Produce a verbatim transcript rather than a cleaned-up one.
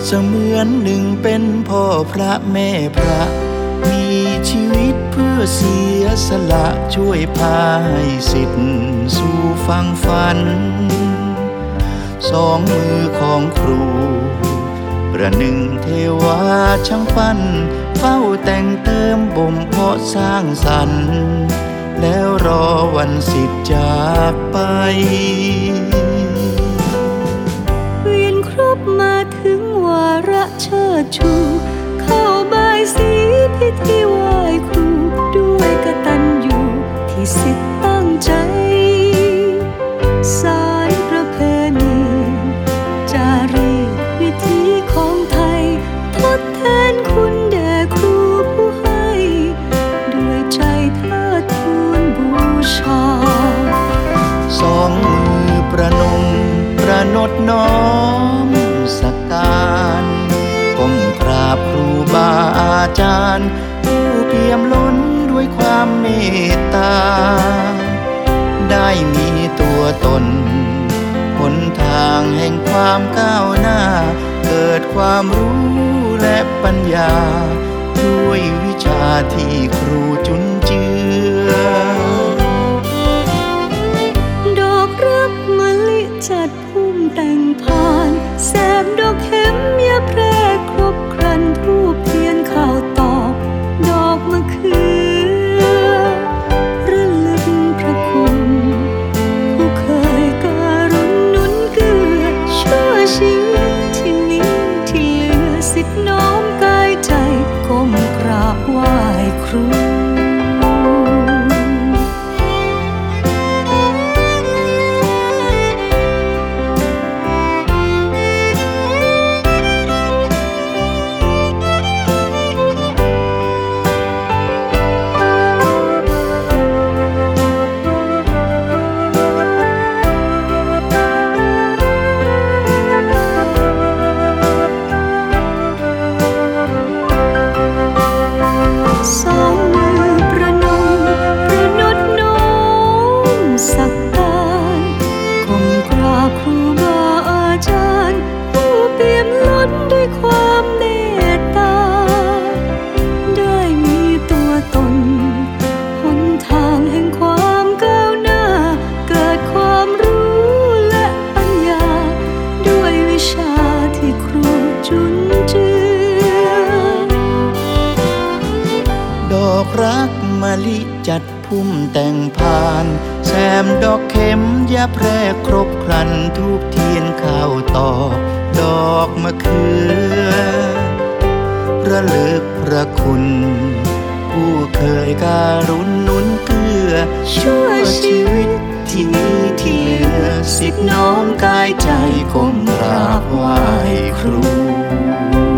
เสมือนหนึ่งเป็นพ่อพระแม่พระมีชีวิตเพื่อเสียสละช่วยพาให้สิทธิ์สู่ฟังฝันสองมือของครูประหนึ่งเทวาช่างปั้นเฝ้าแต่งเติมบ่มเพาะสร้างสรรค์แล้วรอวันสิทธิ์จากไปเวียนครบมาถึงวาระเชิดชูเข้าบายสีพิธีไหว้ครูด้วยกตัญญูที่สิทธิ์ตั้งใจสารประเพณีจารีตวิถีของไทยทดแทนคุณแด่ครูผู้ให้ด้วยใจเทิดทูนบูชาสองมือประนมประนดน้อมสักการก้มกราบครูบาอาจารย์ผู้เปี่ยมล้นด้วยความเมตตาได้มีตัวตนหนทางแห่งความก้าวหน้าเกิดความรู้และปัญญาด้วยวิชาที่ครูจุนเจือดอกรักมะลิจัดพุ่มแต่งผ่านแสบดอกเข็มยาแพรกครบครันทูบเทียนข้าวตอกดอกมะเขือระลึกพระคุณผู้เคยการุณหนุนเกื้อชั่วชีวิตที่นี้ที่เหลือสิทธิ์น้อมกายใจก้มกราบไหว้ครูสองมือประนมประนดน้อมสักการก้มกราบครูบาอาจารย์ผู้เปี่ยมล้นด้วยความเมตตาได้มีตัวตนหนทางแห่งความก้าวหน้าเกิดความรู้และปัญญาด้วยวิชาที่ครูจุนเจือดอกรักมะลิจัดพุ่มแต่งผ่านแซมดอกเข็มยาแพรกครบครันทูบเทียนข้าวตอกดอกมะเขือระลึกพระคุณผู้เคยการุณหนุนเกื้อชั่วชีวิตที่นี้ที่เหลือสิทธิ์น้อมกายใจก้มกราบไหว้ครู